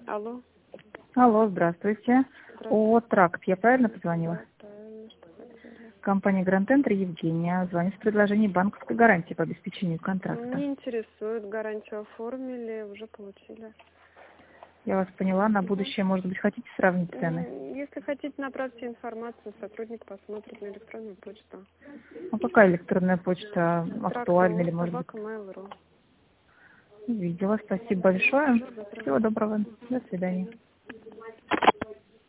Алло. Алло, здравствуйте. О, Здравствуйте. Тракт, я правильно позвонила? Правильно, что хотели. Компания Grand Entry, Евгения. Звоню с предложением банковской гарантии по обеспечению контракта. Не интересует, гарантию оформили, уже получили. Я вас поняла, на будущее, может быть, хотите сравнить цены? Если хотите, направьте информацию, сотрудник посмотрит на электронную почту. Ну, какая электронная почта актуальна или, может быть, Tracto@mail.ru. видела. Спасибо большое. Всего доброго. До свидания.